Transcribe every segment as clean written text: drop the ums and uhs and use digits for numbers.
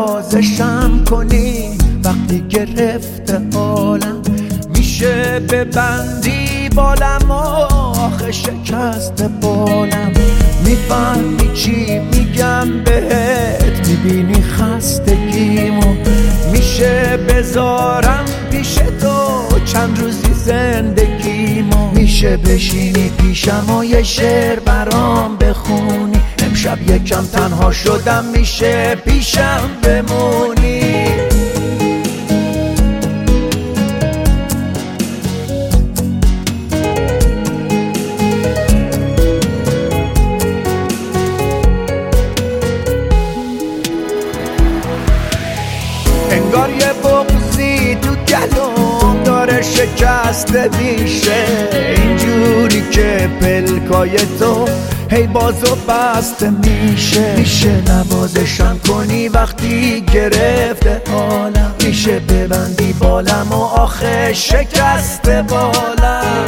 نوازشم کنی وقتی گرفته عالم، میشه ببندی بالم آخه شکست بالم. میفهمی چی میگم بهت، میبینی خستگیمو، میشه بذارم پیش تو چند روزی زندگیمو. میشه بشینی پیشم و یه شعر برام بخونی، امشب یکم تنها شدم میشه پیشم بمونی. انگار یه بغضی تو گلوم داره شکسته میشه، اینجوری که پلکای تو هی باز و بسته میشه. میشه نوازشم کنی وقتی گرفته حالم، میشه ببندی بالم و آخه شکسته بالم.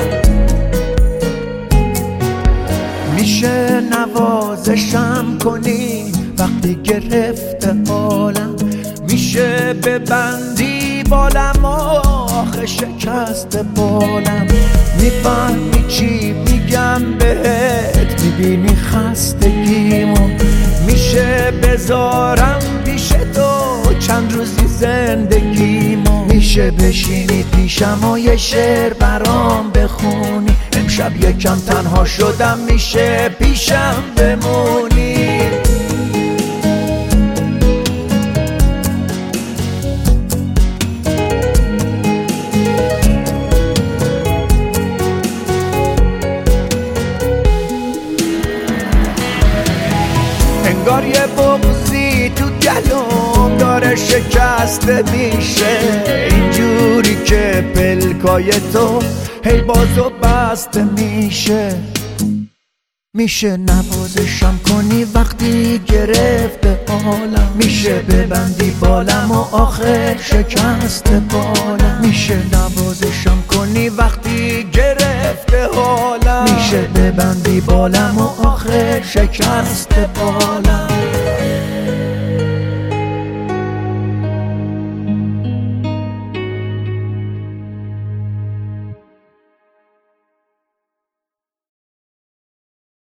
میشه نوازشم کنی وقتی گرفته حالم، میشه ببندی بالم آخه شکست بالم. میفهمی چی میگم بهت، میبینی خستگیمو، میشه بذارم پیش تو چند روزی زندگیمو. میشه بشینی پیشم و یه شعر برام بخونی، امشب یکم تنها شدم میشه پیشم بمونی. انگار یه بغضی تو گلوم داره شکسته میشه، اینجوری که پلکای تو هی باز و بسته میشه. میشه نوازشم کنی وقتی گرفته حالم، میشه ببندی بالم و آخر شکست بالم. میشه نوازشم کنی وقتی گرفته حالم، میشه ببندی بالم و آخر شکست بالم.